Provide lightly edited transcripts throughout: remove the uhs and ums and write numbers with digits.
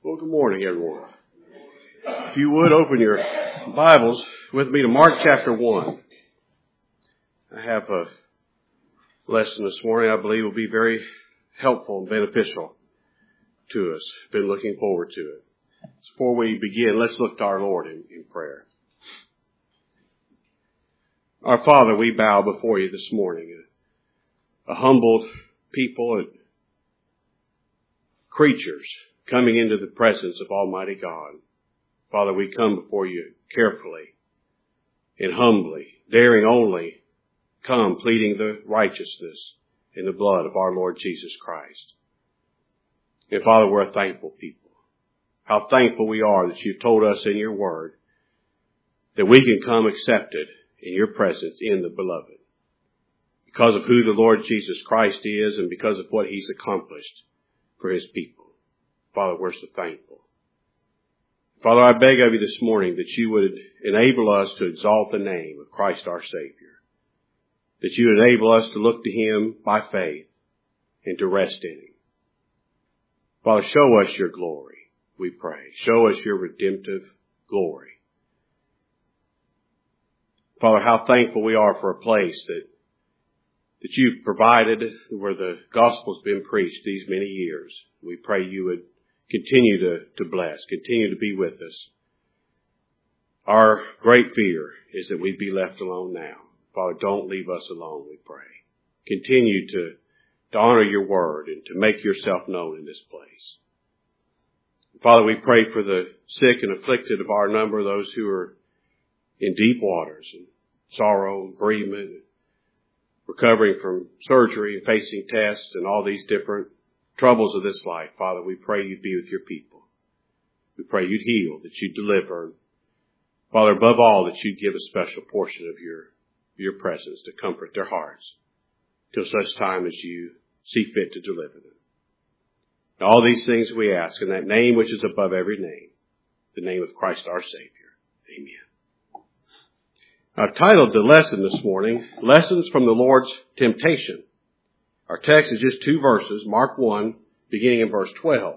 Well, good morning, everyone. If you would open your Bibles with me to Mark chapter 1. I have a lesson this morning I believe will be very helpful and beneficial to us. Been looking forward to it. So before we begin, let's look to our Lord in prayer. Our Father, we bow before you this morning, a humbled people and creatures coming into the presence of Almighty God. Father, we come before you carefully and humbly, daring only come pleading the righteousness in the blood of our Lord Jesus Christ. And Father, we're a thankful people. How thankful we are that you've told us in your word that we can come accepted in your presence in the beloved. Because of who the Lord Jesus Christ is and because of what he's accomplished for his people. Father, we're so thankful. Father, I beg of you this morning that you would enable us to exalt the name of Christ our Savior. That you would enable us to look to him by faith and to rest in him. Father, show us your glory, we pray. Show us your redemptive glory. Father, how thankful we are for a place that you've provided where the gospel's been preached these many years. We pray you would continue to bless, continue to be with us. Our great fear is that we be left alone now. Father, don't leave us alone, we pray. Continue to honor your word and to make yourself known in this place. Father, we pray for the sick and afflicted of our number, those who are in deep waters and sorrow and bereavement, recovering from surgery and facing tests and all these different troubles of this life. Father, we pray you'd be with your people. We pray you'd heal, that you'd deliver. Father, above all, that you'd give a special portion of your presence to comfort their hearts till such time as you see fit to deliver them. And all these things we ask in that name which is above every name, the name of Christ our Savior. Amen. I've titled the lesson this morning, Lessons from the Lord's Temptation. Our text is just 2 verses, Mark 1, beginning in verse 12.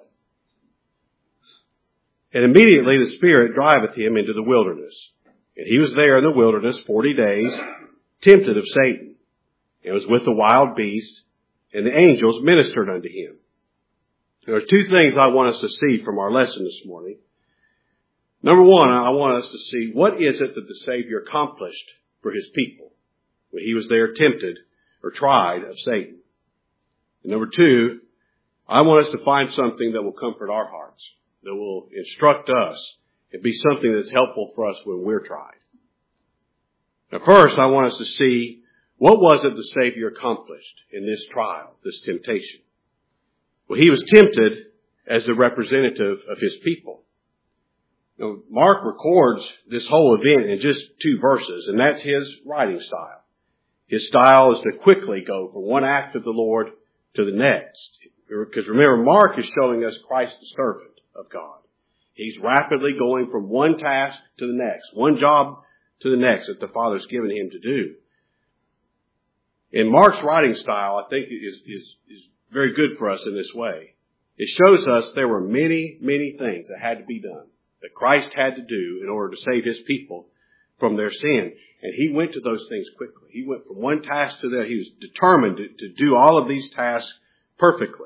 And immediately the Spirit driveth him into the wilderness. And he was there in the wilderness 40 days, tempted of Satan, and was with the wild beasts, and the angels ministered unto him. There are 2 things I want us to see from our lesson this morning. Number 1, I want us to see what is it that the Savior accomplished for his people when he was there tempted or tried of Satan. And number 2, I want us to find something that will comfort our hearts, that will instruct us and be something that's helpful for us when we're tried. Now first, I want us to see what was it the Savior accomplished in this trial, this temptation. Well, he was tempted as the representative of his people. Now, Mark records this whole event in just 2 verses, and that's his writing style. His style is to quickly go from one act of the Lord to the next. Because remember, Mark is showing us Christ the servant of God. He's rapidly going from one task to the next, one job to the next that the Father's given him to do. And Mark's writing style, I think, is very good for us in this way. It shows us there were many, many things that had to be done, that Christ had to do in order to save his people from their sin. And he went to those things quickly. He went from one task to the other. He was determined to do all of these tasks perfectly.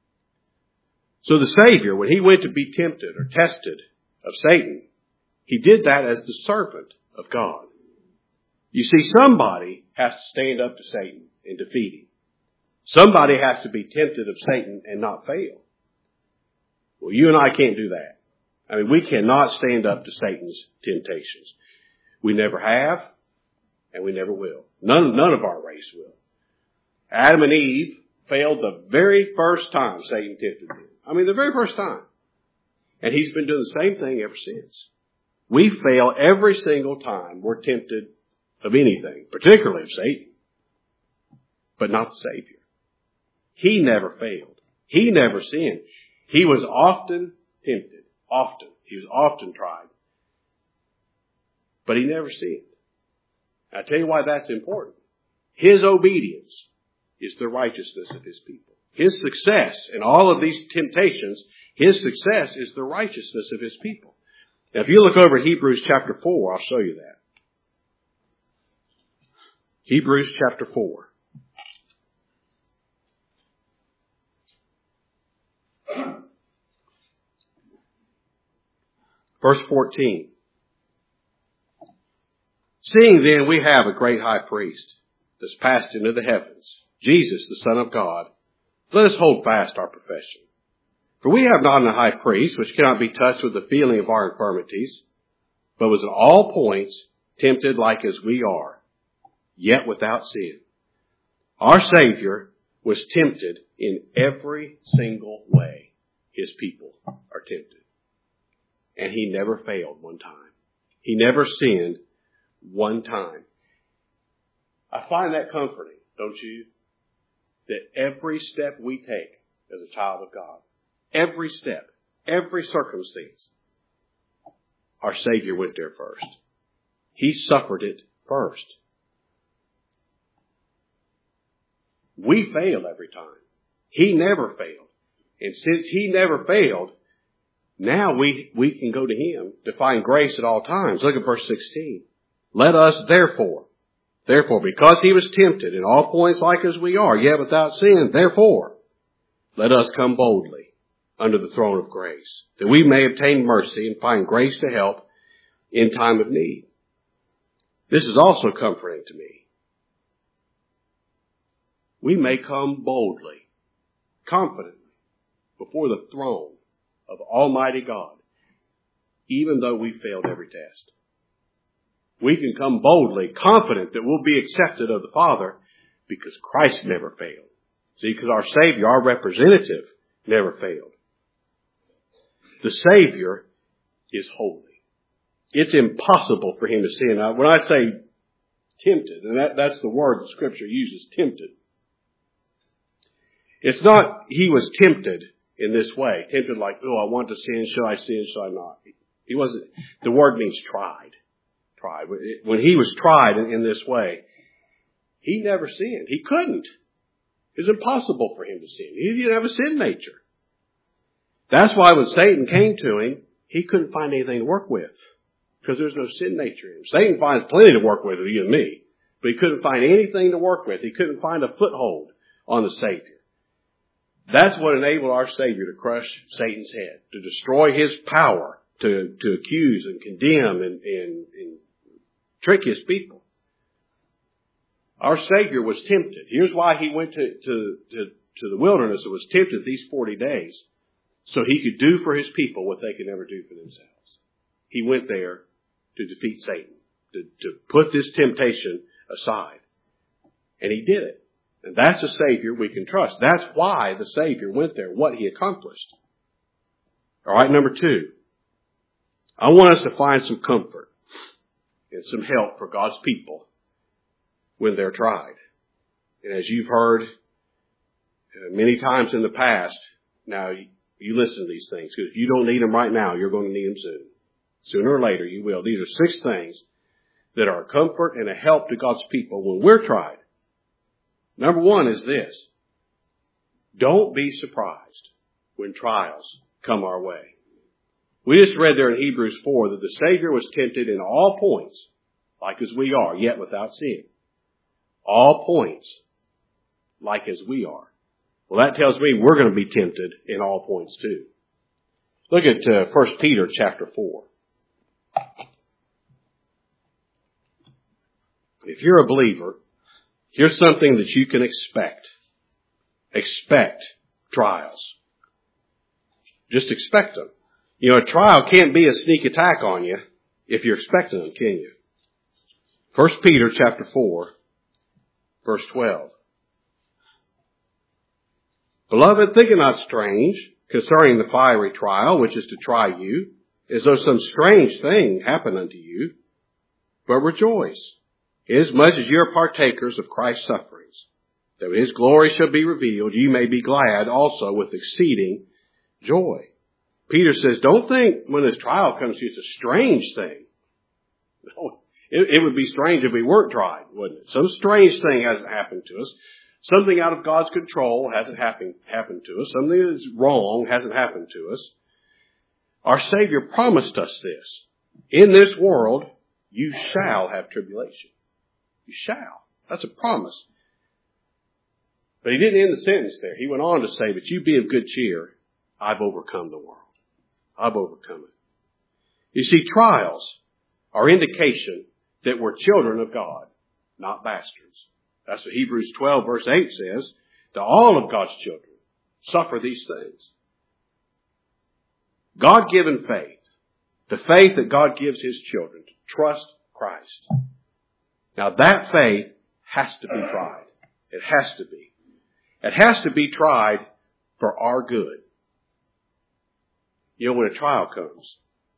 So the Savior, when he went to be tempted or tested of Satan, he did that as the servant of God. You see, somebody has to stand up to Satan and defeat him. Somebody has to be tempted of Satan and not fail. Well, you and I can't do that. I mean, we cannot stand up to Satan's temptations. We never have, and we never will. None of our race will. Adam and Eve failed the very first time Satan tempted them. I mean, the very first time. And he's been doing the same thing ever since. We fail every single time we're tempted of anything, particularly of Satan, but not the Savior. He never failed. He never sinned. He was often tempted. Often. He was often tried. But he never sinned. I'll tell you why that's important. His obedience is the righteousness of his people. His success in all of these temptations His success is the righteousness of His people. Now, if you look over at Hebrews chapter 4, I'll show you that. Hebrews chapter 4. Verse 14. Seeing then we have a great high priest that's passed into the heavens, Jesus, the Son of God, let us hold fast our profession. For we have not a high priest which cannot be touched with the feeling of our infirmities, but was in all points tempted like as we are, yet without sin. Our Savior was tempted in every single way His people are tempted. And He never failed one time. He never sinned one time. I find that comforting, don't you? That every step we take as a child of God, every step, every circumstance, our Savior went there first. He suffered it first. We fail every time. He never failed. And since He never failed, now we can go to Him to find grace at all times. Look at verse 16. Let us therefore, because He was tempted in all points like as we are, yet without sin, therefore, let us come boldly under the throne of grace, that we may obtain mercy and find grace to help in time of need. This is also comforting to me. We may come boldly, confidently, before the throne of Almighty God, even though we failed every test. We can come boldly, confident that we'll be accepted of the Father because Christ never failed. See, because our Savior, our representative, never failed. The Savior is holy. It's impossible for Him to sin. Now, when I say tempted, and that's the word the Scripture uses, tempted. It's not He was tempted in this way. Tempted like, oh, I want to sin. Shall I sin? Shall I not? He wasn't. The word means tried. Tried. When He was tried in this way, He never sinned. He couldn't. It was impossible for Him to sin. He didn't have a sin nature. That's why when Satan came to Him, He couldn't find anything to work with. Because there's no sin nature in Him. Satan finds plenty to work with you and me. But he couldn't find anything to work with. He couldn't find a foothold on the Savior. That's what enabled our Savior to crush Satan's head, to destroy his power, to accuse and condemn and trick His people. Our Savior was tempted. Here's why He went to the wilderness and was tempted these 40 days, so He could do for His people what they could never do for themselves. He went there to defeat Satan, to put this temptation aside. And He did it. And that's a Savior we can trust. That's why the Savior went there, what He accomplished. All right, number 2. I want us to find some comfort and some help for God's people when they're tried. And as you've heard many times in the past, now you listen to these things, because if you don't need them right now, you're going to need them soon. Sooner or later, you will. These are 6 things that are a comfort and a help to God's people when we're tried. Number 1 is this. Don't be surprised when trials come our way. We just read there in Hebrews 4 that the Savior was tempted in all points, like as we are, yet without sin. All points, like as we are. Well, that tells me we're going to be tempted in all points too. Look at 1 Peter chapter 4. If you're a believer, here's something that you can expect. Expect trials. Just expect them. You know, a trial can't be a sneak attack on you if you're expecting them, can you? 1 Peter chapter 4, verse 12. Beloved, think it not strange concerning the fiery trial, which is to try you, as though some strange thing happened unto you, but rejoice, inasmuch as you are partakers of Christ's sufferings, that when His glory shall be revealed, you may be glad also with exceeding joy. Peter says, don't think when this trial comes to you, it's a strange thing. No, it would be strange if we weren't tried, wouldn't it? Some strange thing hasn't happened to us. Something out of God's control hasn't happened to us. Something that's wrong hasn't happened to us. Our Savior promised us this. In this world, you shall have tribulation. You shall. That's a promise. But he didn't end the sentence there. He went on to say, but you be of good cheer. I've overcome the world. I've overcome it. You see, trials are indication that we're children of God, not bastards. That's what Hebrews 12 verse 8 says. To all of God's children, suffer these things. God-given faith. The faith that God gives His children to trust Christ. Now that faith has to be tried. It has to be. It has to be tried for our good. You know, when a trial comes,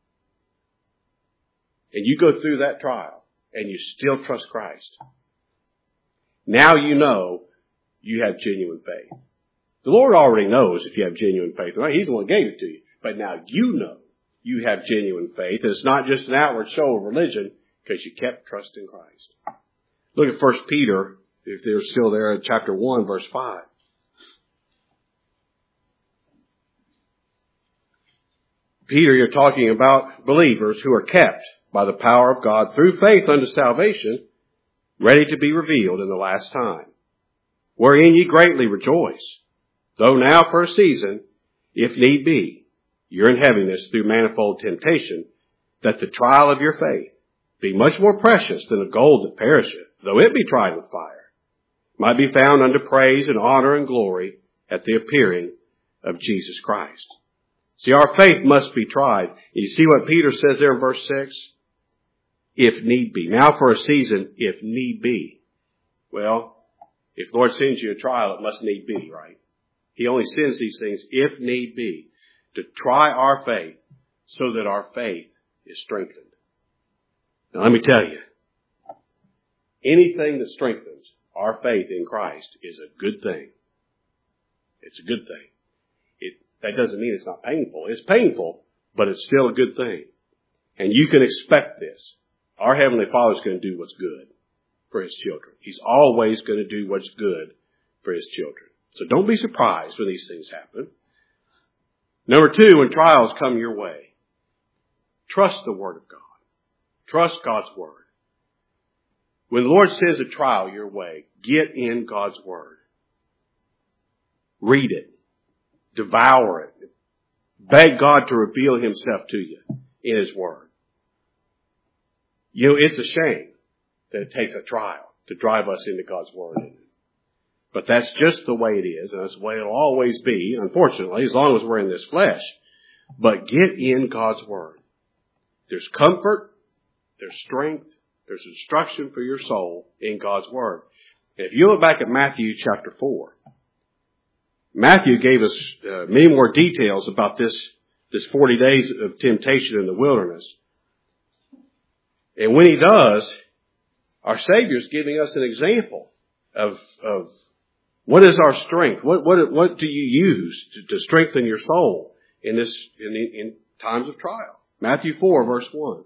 and you go through that trial, and you still trust Christ, now you know you have genuine faith. The Lord already knows if you have genuine faith. Right? He's the one who gave it to you. But now you know you have genuine faith. It's not just an outward show of religion because you kept trusting Christ. Look at 1 Peter, if they're still there, in chapter 1, verse 5. Peter, you're talking about believers who are kept by the power of God through faith unto salvation, ready to be revealed in the last time. Wherein ye greatly rejoice, though now for a season, if need be, you're in heaviness through manifold temptation, that the trial of your faith be much more precious than the gold that perisheth, though it be tried with fire, might be found unto praise and honor and glory at the appearing of Jesus Christ. See, our faith must be tried. You see what Peter says there in verse 6? If need be. Now for a season, if need be. Well, if the Lord sends you a trial, it must need be, right? He only sends these things if need be to try our faith so that our faith is strengthened. Now let me tell you, anything that strengthens our faith in Christ is a good thing. It's a good thing. That doesn't mean it's not painful. It's painful, but it's still a good thing. And you can expect this. Our Heavenly Father is going to do what's good for His children. He's always going to do what's good for His children. So don't be surprised when these things happen. Number 2, when trials come your way, trust the Word of God. Trust God's Word. When the Lord sends a trial your way, get in God's Word. Read it. Devour it. Beg God to reveal Himself to you in His Word. You know, it's a shame that it takes a trial to drive us into God's Word. But that's just the way it is, and that's the way it'll always be, unfortunately, as long as we're in this flesh. But get in God's Word. There's comfort, there's strength, there's instruction for your soul in God's Word. And if you look back at Matthew chapter 4, Matthew gave us many more details about this 40 days of temptation in the wilderness. And when he does, our Savior's giving us an example of what is our strength? What do you use to strengthen your soul in times of trial? Matthew 4 verse 1.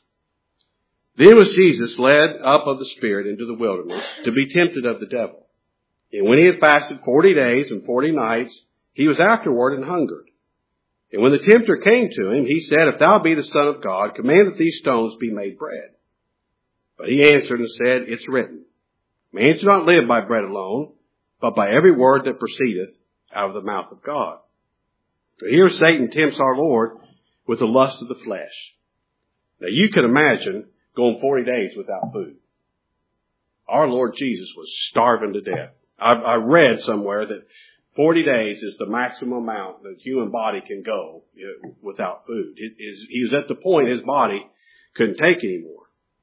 Then was Jesus led up of the Spirit into the wilderness to be tempted of the devil. And when he had fasted 40 days and 40 nights, he was afterward and hungered. And when the tempter came to him, he said, If thou be the Son of God, command that these stones be made bread. But he answered and said, It's written, Man shall not live by bread alone, but by every word that proceedeth out of the mouth of God. So here Satan tempts our Lord with the lust of the flesh. Now you can imagine going 40 days without food. Our Lord Jesus was starving to death. I read somewhere that 40 days is the maximum amount the human body can go without food. He was at the point his body couldn't take anymore.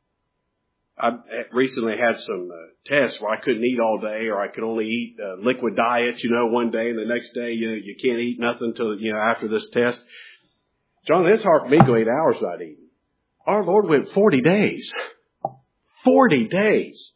I recently had some tests where I couldn't eat all day, or I could only eat liquid diets, one day, and the next day, you can't eat nothing until, after this test. John, it's hard for me to go 8 hours without eating. Our Lord went 40 days. 40 days.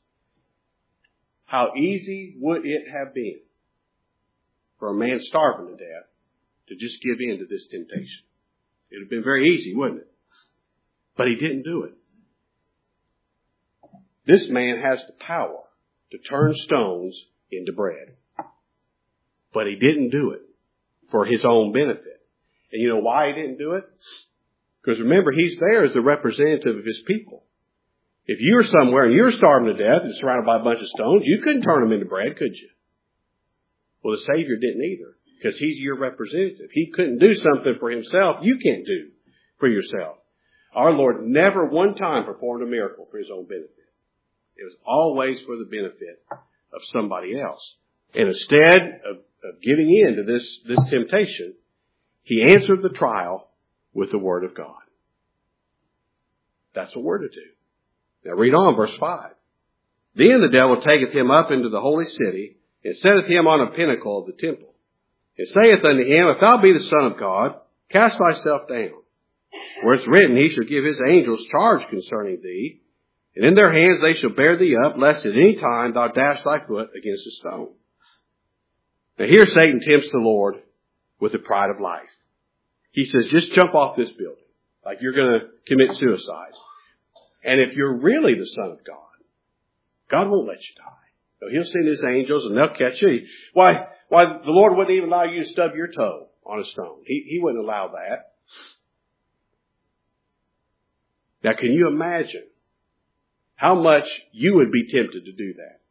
How easy would it have been for a man starving to death to just give in to this temptation? It would have been very easy, wouldn't it? But he didn't do it. This man has the power to turn stones into bread. But he didn't do it for his own benefit. And you know why he didn't do it? Because remember, he's there as the representative of his people. If you were somewhere and you were starving to death and surrounded by a bunch of stones, you couldn't turn them into bread, could you? Well, the Savior didn't either, because he's your representative. He couldn't do something for himself you can't do for yourself. Our Lord never one time performed a miracle for his own benefit. It was always for the benefit of somebody else. And instead of giving in to this temptation, he answered the trial with the Word of God. That's what we're to do. Now read on, verse 5. Then the devil taketh him up into the holy city, and setteth him on a pinnacle of the temple, and saith unto him, If thou be the Son of God, cast thyself down. For it's written, He shall give His angels charge concerning thee, and in their hands they shall bear thee up, lest at any time thou dash thy foot against a stone. Now here Satan tempts the Lord with the pride of life. He says, just jump off this building, like you're going to commit suicide. And if you're really the Son of God, God won't let you die. So He'll send His angels and they'll catch you. Why the Lord wouldn't even allow you to stub your toe on a stone. He wouldn't allow that. Now can you imagine how much you would be tempted to do that?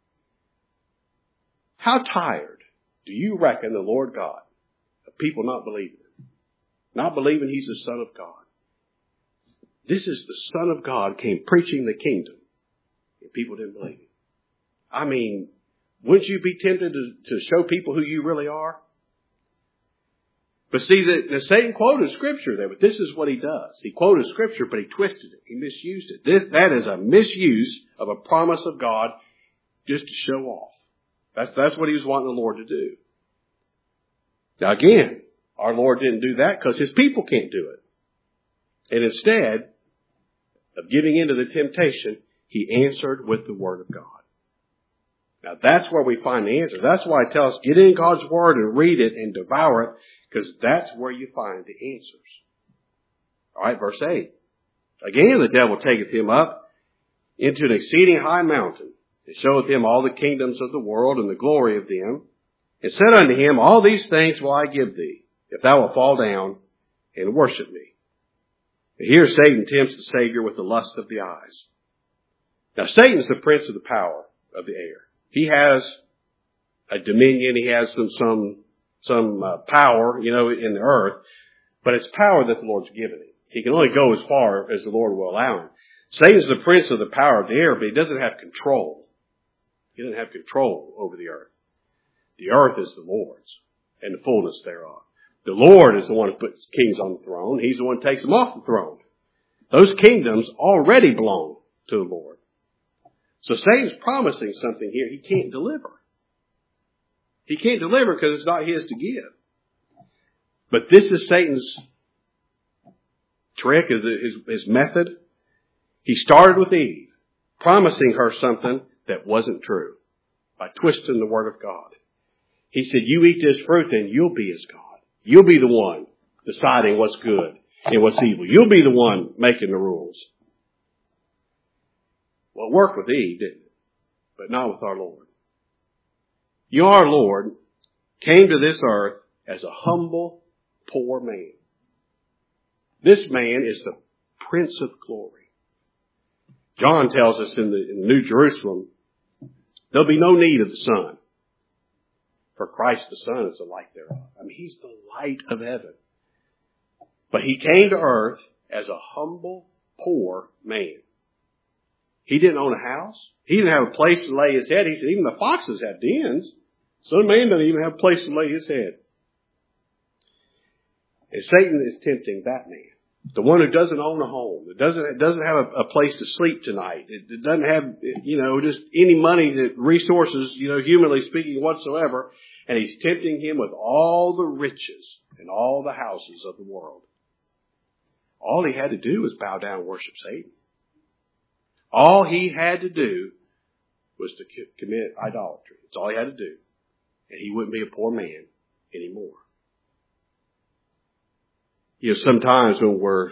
How tired do you reckon the Lord God of people not believing Him? Not believing He's the Son of God. This is the Son of God came preaching the kingdom, and people didn't believe Him. I mean, wouldn't you be tempted to show people who you really are? But see, Satan quoted Scripture there, but this is what he does. He quoted Scripture, but he twisted it. He misused it. That is a misuse of a promise of God just to show off. That's what he was wanting the Lord to do. Now again, our Lord didn't do that because His people can't do it. And instead of giving in to the temptation, He answered with the Word of God. Now that's where we find the answer. That's why I tell us, get in God's Word and read it and devour it, because that's where you find the answers. Alright, verse 8. Again the devil taketh him up into an exceeding high mountain, and showeth him all the kingdoms of the world and the glory of them, and said unto him, All these things will I give thee, if thou wilt fall down and worship me. And here Satan tempts the Savior with the lust of the eyes. Now Satan's the prince of the power of the air. He has a dominion. He has some power, in the earth, but it's power that the Lord's given him. He can only go as far as the Lord will allow him. Satan's the prince of the power of the air, but he doesn't have control. He doesn't have control over the earth. The earth is the Lord's and the fullness thereof. The Lord is the one who puts kings on the throne. He's the one who takes them off the throne. Those kingdoms already belong to the Lord. So Satan's promising something here he can't deliver. He can't deliver because it's not his to give. But this is Satan's trick, his method. He started with Eve, promising her something that wasn't true by twisting the Word of God. He said, you eat this fruit, then you'll be as God. You'll be the one deciding what's good and what's evil. You'll be the one making the rules. Well, it worked with Eve, didn't it? But not with our Lord. Our Lord came to this earth as a humble, poor man. This man is the Prince of Glory. John tells us in the New Jerusalem, there'll be no need of the sun. For Christ the Son is the light thereof. I mean, He's the light of heaven. But He came to earth as a humble, poor man. He didn't own a house. He didn't have a place to lay His head. He said even the foxes have dens. Son of Man doesn't even have a place to lay his head. And Satan is tempting that man. The one who doesn't own a home. That doesn't have a place to sleep tonight. It doesn't have, just any money, resources, humanly speaking whatsoever. And he's tempting him with all the riches and all the houses of the world. All he had to do was bow down and worship Satan. All he had to do was to commit idolatry. That's all he had to do. And he wouldn't be a poor man anymore. Sometimes when we're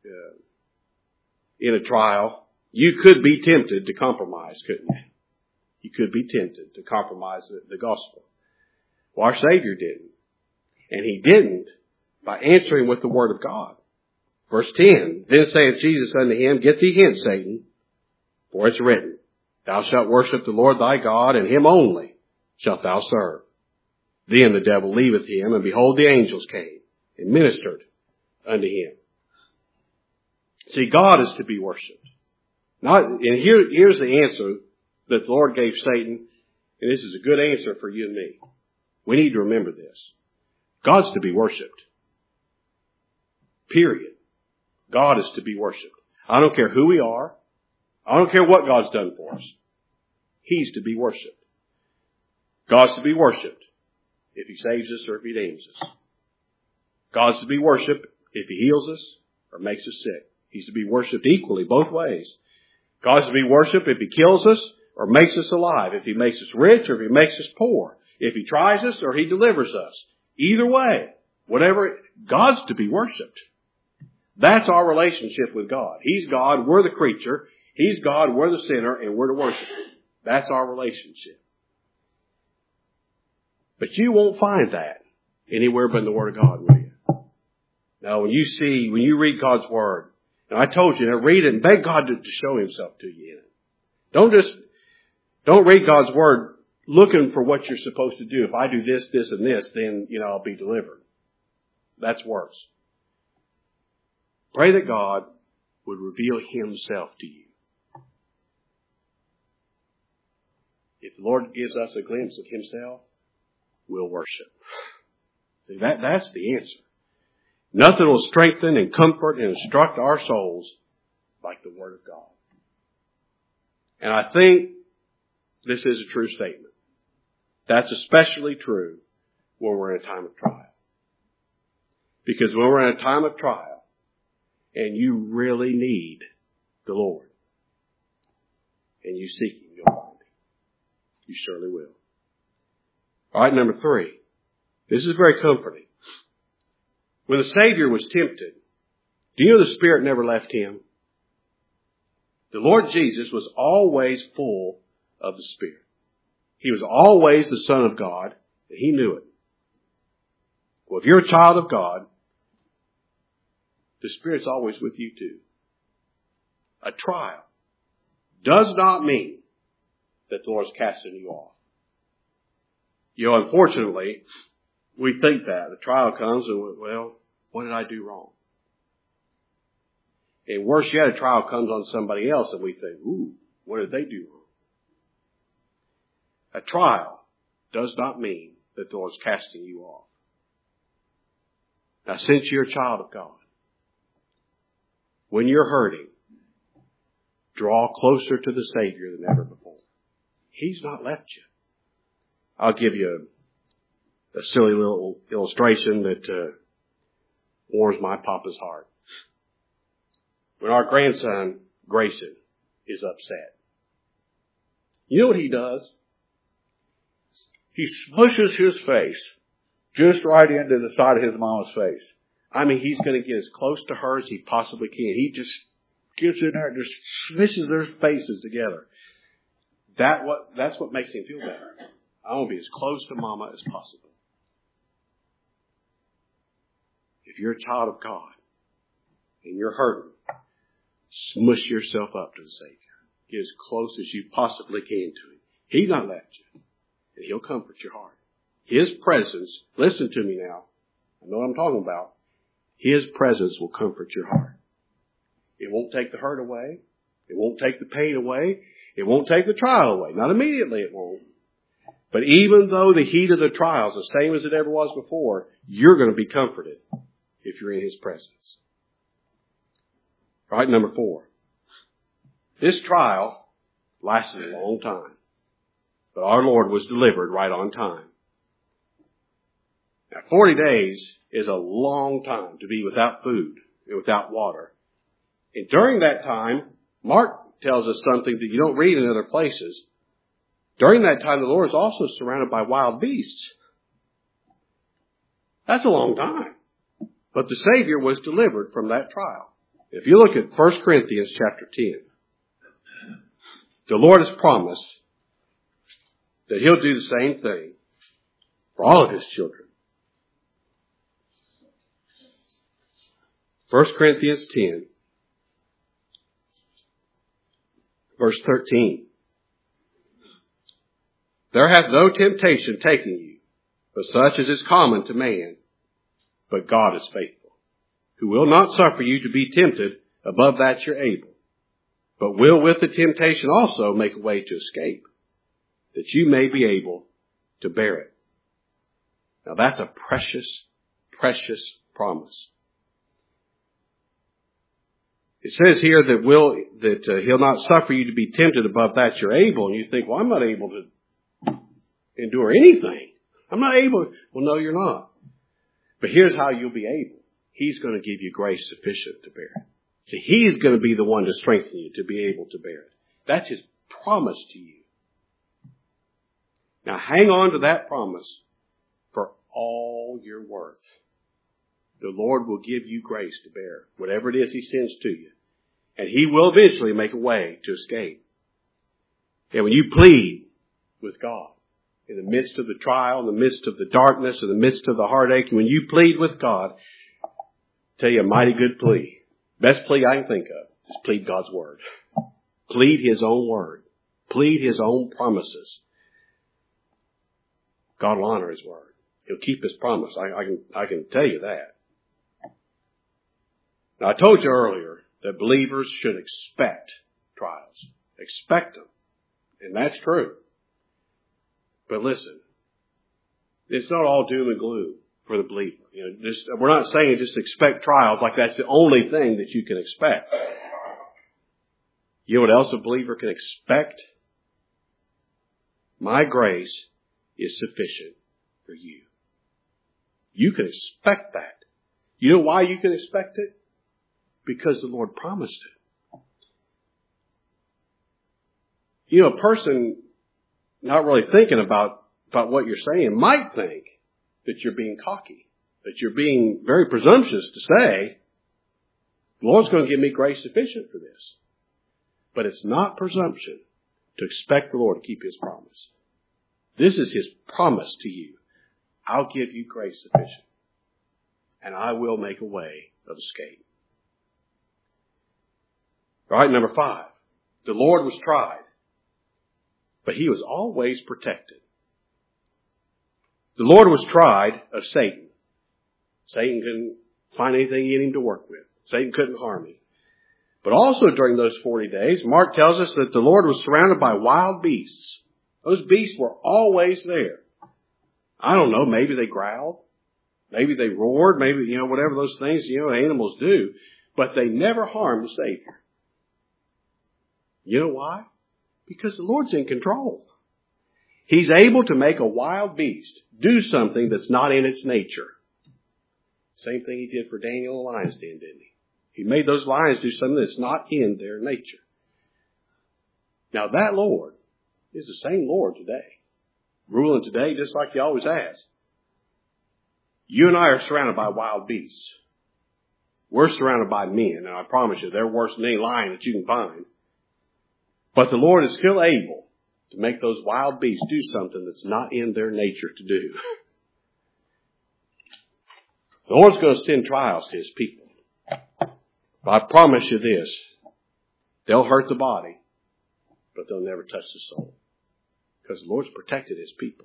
in a trial, you could be tempted to compromise, couldn't you? He could be tempted to compromise the gospel. Well, our Savior didn't. And He didn't by answering with the Word of God. Verse 10, Then saith Jesus unto him, Get thee hence, Satan, for it's written, Thou shalt worship the Lord thy God, and Him only shalt thou serve. Then the devil leaveth him, and behold, the angels came and ministered unto him. See, God is to be worshipped. Here's the answer that the Lord gave Satan, and this is a good answer for you and me. We need to remember this. God's to be worshipped. Period. God is to be worshipped. I don't care who we are. I don't care what God's done for us. He's to be worshipped. God's to be worshipped if He saves us or if He damns us. God's to be worshipped if He heals us or makes us sick. He's to be worshipped equally, both ways. God's to be worshipped if He kills us or makes us alive. If He makes us rich or if He makes us poor. If He tries us or He delivers us. Either way, whatever, God's to be worshipped. That's our relationship with God. He's God, we're the creature. He's God, we're the sinner, and we're to worship Him. That's our relationship. But you won't find that anywhere but in the Word of God, will you? Now, when you read God's Word, and I told you, read it and beg God to show Himself to you in it. Don't read God's Word looking for what you're supposed to do. If I do this, this, and this, then, I'll be delivered. That's worse. Pray that God would reveal Himself to you. If the Lord gives us a glimpse of Himself, we'll worship. See, that's the answer. Nothing will strengthen and comfort and instruct our souls like the Word of God. And I think this is a true statement. That's especially true when we're in a time of trial. Because when we're in a time of trial and you really need the Lord and you seek Him, you'll find Him. You surely will. All right, number 3. This is very comforting. When the Savior was tempted, do you know the Spirit never left Him? The Lord Jesus was always full of the Spirit. He was always the Son of God, and He knew it. Well, if you're a child of God, the Spirit's always with you too. A trial does not mean that the Lord's casting you off. Unfortunately, we think that. The trial comes and, well, what did I do wrong? And worse yet, a trial comes on somebody else and we think, ooh, what did they do wrong? A trial does not mean that the Lord's casting you off. Now, since you're a child of God, when you're hurting, draw closer to the Savior than ever before. He's not left you. I'll give you a silly little illustration that warms my papa's heart. When our grandson, Grayson, is upset, you know what he does? He smushes his face just right into the side of his mama's face. I mean, he's going to get as close to her as he possibly can. He just gets in there and just smushes their faces together. That's what makes him feel better. I want to be as close to mama as possible. If you're a child of God and you're hurting, smush yourself up to the Savior. Get as close as you possibly can to Him. He's not left you. And He'll comfort your heart. His presence, listen to me now. I know what I'm talking about. His presence will comfort your heart. It won't take the hurt away. It won't take the pain away. It won't take the trial away. Not immediately it won't. But even though the heat of the trial is the same as it ever was before, you're going to be comforted if you're in His presence. All right, number 4. This trial lasted a long time, but our Lord was delivered right on time. Now, 40 days is a long time to be without food and without water. And during that time, Mark tells us something that you don't read in other places. During that time, the Lord is also surrounded by wild beasts. That's a long time. But the Savior was delivered from that trial. If you look at 1 Corinthians chapter 10, the Lord has promised that He'll do the same thing for all of His children. 1 Corinthians 10, verse 13. There hath no temptation taken you, but such as is common to man. But God is faithful, who will not suffer you to be tempted above that you're able, but will with the temptation also make a way to escape, that you may be able to bear it. Now that's a precious, precious promise. It says here that He'll not suffer you to be tempted above that you're able. And you think, well, I'm not able to endure anything. I'm not able. Well, no, you're not. But here's how you'll be able. He's going to give you grace sufficient to bear it. See, He's going to be the one to strengthen you to be able to bear it. That's His promise to you. Now hang on to that promise for all you're worth. The Lord will give you grace to bear whatever it is He sends to you. And He will eventually make a way to escape. And when you plead with God, in the midst of the trial, in the midst of the darkness, in the midst of the heartache, when you plead with God, I'll tell you a mighty good plea. Best plea I can think of is plead God's Word. Plead His own Word. Plead His own promises. God will honor His Word. He'll keep His promise. I can tell you that. Now, I told you earlier that believers should expect trials. Expect them. And that's true. But listen, it's not all doom and gloom for the believer. We're not saying just expect trials like that's the only thing that you can expect. You know what else a believer can expect? My grace is sufficient for you. You can expect that. You know why you can expect it? Because the Lord promised it. You know, a person not really thinking about what you're saying might think that you're being cocky, that you're being very presumptuous to say, the Lord's going to give me grace sufficient for this. But it's not presumption to expect the Lord to keep His promise. This is His promise to you. I'll give you grace sufficient, and I will make a way of escape. All right, number 5. The Lord was tried, but He was always protected. The Lord was tried of Satan. Satan couldn't find anything in Him to work with. Satan couldn't harm Him. But also during those 40 days, Mark tells us that the Lord was surrounded by wild beasts. Those beasts were always there. I don't know, maybe they growled. Maybe they roared. Maybe, whatever those things, animals do. But they never harmed the Savior. You know why? Because the Lord's in control. He's able to make a wild beast do something that's not in its nature. Same thing He did for Daniel and the lion's den, didn't He? He made those lions do something that's not in their nature. Now that Lord is the same Lord today. Ruling today just like He always has. You and I are surrounded by wild beasts. We're surrounded by men, and I promise you, they're worse than any lion that you can find. But the Lord is still able to make those wild beasts do something that's not in their nature to do. The Lord's going to send trials to His people. But I promise you this, they'll hurt the body, but they'll never touch the soul. Because the Lord's protected His people.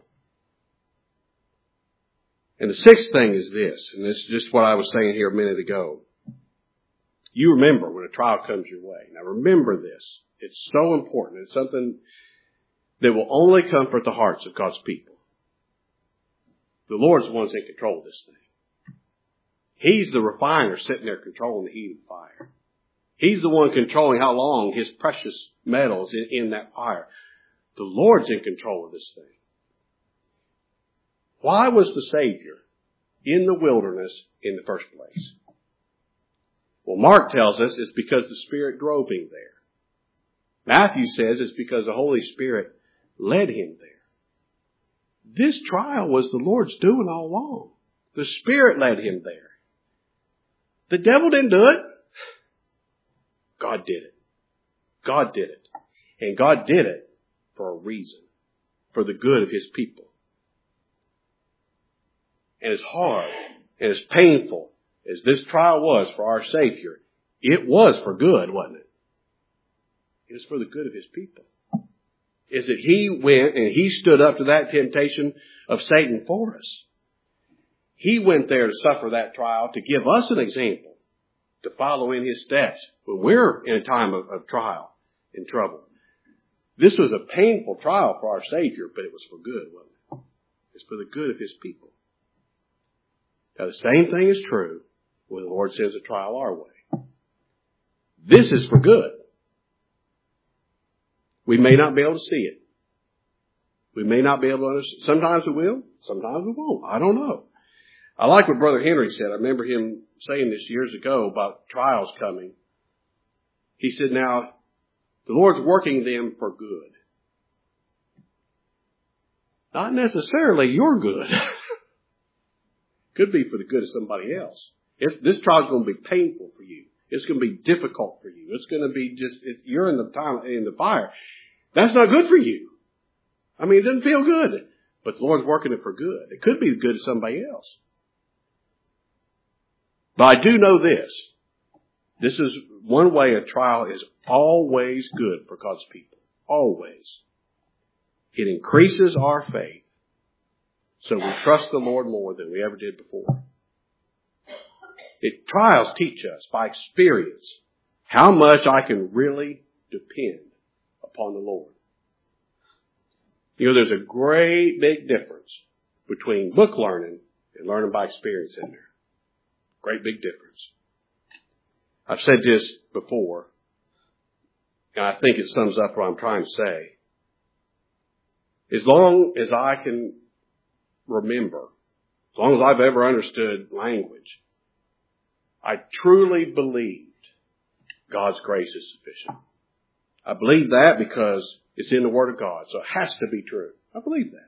And the 6th thing is this, and this is just what I was saying here a minute ago. You remember when a trial comes your way. Now remember this. It's so important. It's something that will only comfort the hearts of God's people. The Lord's the one that's in control of this thing. He's the refiner sitting there controlling the heat of the fire. He's the one controlling how long His precious metals in that fire. The Lord's in control of this thing. Why was the Savior in the wilderness in the first place? Well, Mark tells us it's because the Spirit drove Him there. Matthew says it's because the Holy Spirit led Him there. This trial was the Lord's doing all along. The Spirit led Him there. The devil didn't do it. God did it. God did it. And God did it for a reason. for the good of His people. And as hard and as painful as this trial was for our Savior, it was for good, wasn't it? It was for the good of His people. Is that He went and He stood up to that temptation of Satan for us. He went there to suffer that trial to give us an example, to follow in His steps when we're in a time of trial and trouble. This was a painful trial for our Savior, but it was for good, wasn't it? It's for the good of His people. Now, the same thing is true when the Lord sends a trial our way. This is for good. We may not be able to see it. We may not be able to understand. Sometimes we will. Sometimes we won't. I don't know. I like what Brother Henry said. I remember him saying this years ago about trials coming. He said, now, the Lord's working them for good. Not necessarily your good. Could be for the good of somebody else. This trial is going to be painful for you. It's going to be difficult for you. It's going to be you're in the fire. That's not good for you. I mean, it doesn't feel good. But the Lord's working it for good. It could be the good of somebody else. But I do know this. This is one way a trial is always good for God's people. Always. It increases our faith. So we trust the Lord more than we ever did before. Trials teach us by experience how much I can really depend upon the Lord. You know, there's a great big difference between book learning and learning by experience in there. Great big difference. I've said this before, and I think it sums up what I'm trying to say. As long as I can remember, as long as I've ever understood language, I truly believed God's grace is sufficient. I believe that because it's in the Word of God, so it has to be true. I believe that.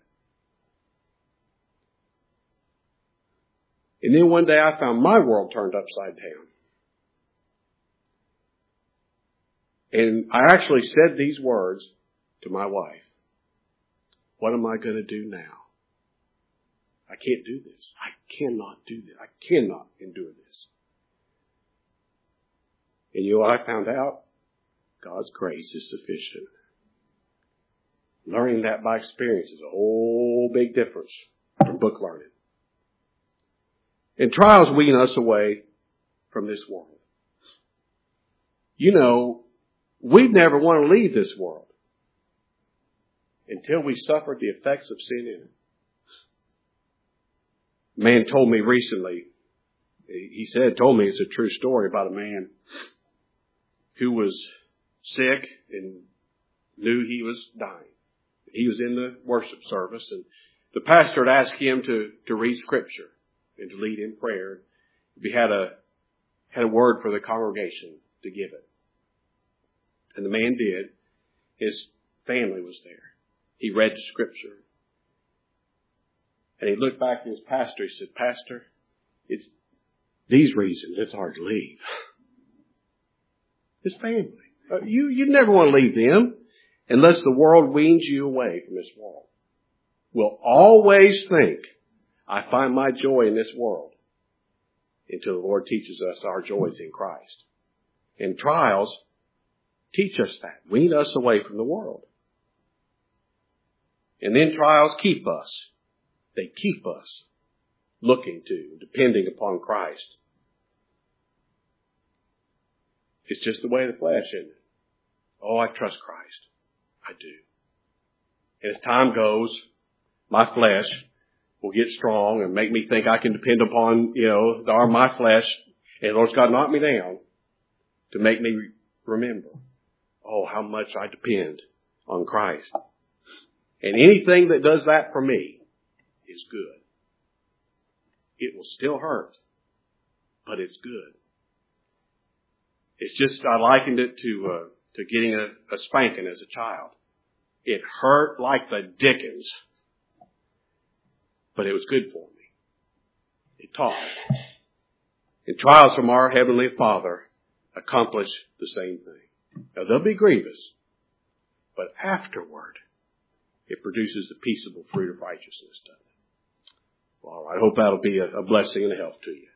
And then one day I found my world turned upside down. And I actually said these words to my wife. What am I going to do now? I can't do this. I cannot do this. I cannot endure this. And you know what I found out? God's grace is sufficient. Learning that by experience is a whole big difference from book learning. And trials wean us away from this world. You know, we'd never want to leave this world until we suffered the effects of sin in it. A man told me recently, told me it's a true story about a man who was sick and knew he was dying. He was in the worship service, and the pastor had asked him to read Scripture and to lead in prayer. He had a word for the congregation to give it. And the man did. His family was there. He read the Scripture. And he looked back at his pastor. He said, Pastor, it's these reasons it's hard to leave. His family. You never want to leave them unless the world weans you away from this world. We'll always think, I find my joy in this world until the Lord teaches us our joy is in Christ. And trials teach us that. Wean us away from the world. And then trials keep us. They keep us looking to, depending upon Christ. It's just the way of the flesh, isn't it? Oh, I trust Christ. I do. And as time goes, my flesh will get strong and make me think I can depend upon, the arm of my flesh. And the Lord's God knocked me down to make me remember, how much I depend on Christ. And anything that does that for me is good. It will still hurt, but it's good. It's just, I likened it to getting a spanking as a child. It hurt like the dickens, but it was good for me. It taught me. And trials from our Heavenly Father accomplish the same thing. Now, they'll be grievous, but afterward, it produces the peaceable fruit of righteousness, doesn't it? Well, all right. I hope that'll be a blessing and a help to you.